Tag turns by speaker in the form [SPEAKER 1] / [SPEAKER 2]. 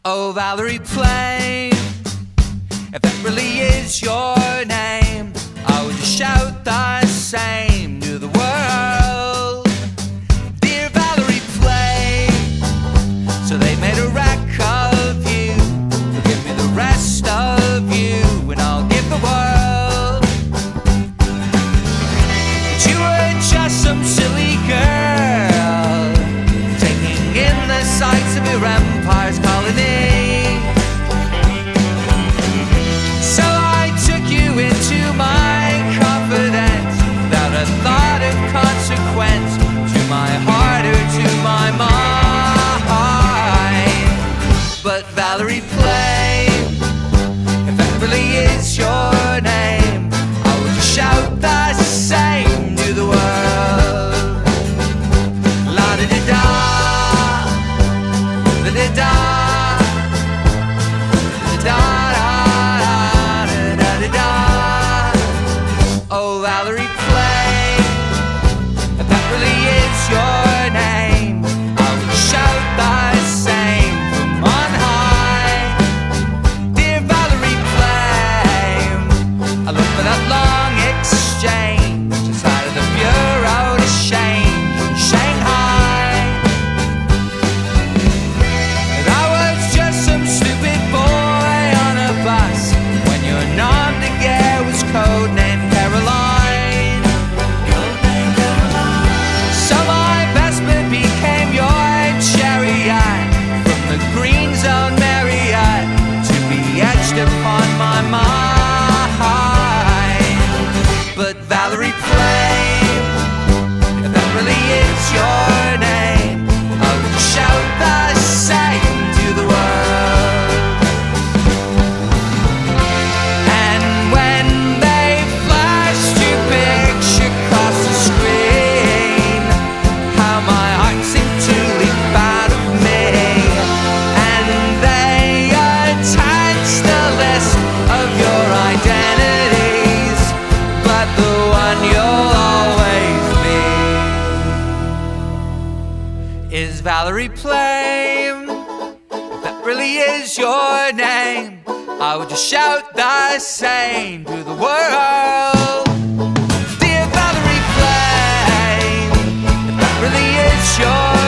[SPEAKER 1] Oh, Valerie Plame, if that really is your name, I would just shout the same to the world. Dear Valerie Plame, so they made a wreck of you. Give me the rest of you and I'll give the world. But you were just some silly girl, taking in the sights of your empire's colony. So I took you into my confidence without a thought of consequence, to my heart or to my mind. But Valerie Plame, if that really is your name, I would just shout the same to the world. La-da-da-da, da-da-da, da-da-da. Oh, Valerie Plame, if that really is your name, I would shout the same from on high. Dear Valerie Plame, I look for that long exchange inside of the Bureau de Change in Shanghai. And I was just some stupid boy on a bus when your nom de guerre was codenamed Caroline. So my Vespa became your chariot, from the Green Zone Marriott to be etched upon my mind. But Valerie Plame, if that really is your name, I would shout the same to the world. And when they flashed your picture across the screen, how my heart seemed to leap out of me. And they attached the list of your identities, but the one you'll always be is Valerie Plame. If that really is your name, I would just shout the same to the world. Dear Valerie Plame, if that really is your